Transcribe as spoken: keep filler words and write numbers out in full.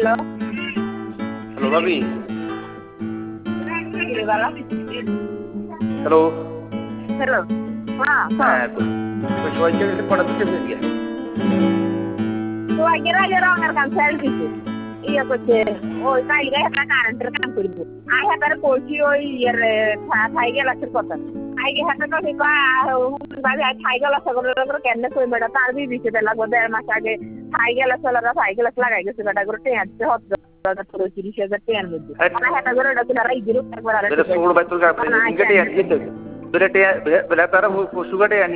hello hello ভাবি hello hello হ্যাঁ হ্যাঁ তো তো সবাইকে মিলে কটা দিতে হয়ে গিয়ে তো আগে আগে রঙের কাম ছেড়ে দিছে ইয়ে করছে ওই কাইলে একটা কারেন্টের কাম করবো আই হাতার করছি ওই ইয়ের থাই গেলাসের কথা আইগে হাতে তো ভাবি থাই গেলাস কেন কই বেটা তার বি দিছে লাগবো দেড় মাস আগে থাই গেলাস ওরা থাই গেলাস লাগাই গেছে বেটা করে টেঁয়াচ্ছে হত তিরিশ হাজার টেয়ার মধ্যে হাতা করে ওটা তোরা এই দিরু একবার আর সোড় বাইতুল का इंगटे यानी तो बेटा बेटा तारा वो सुगटे यानी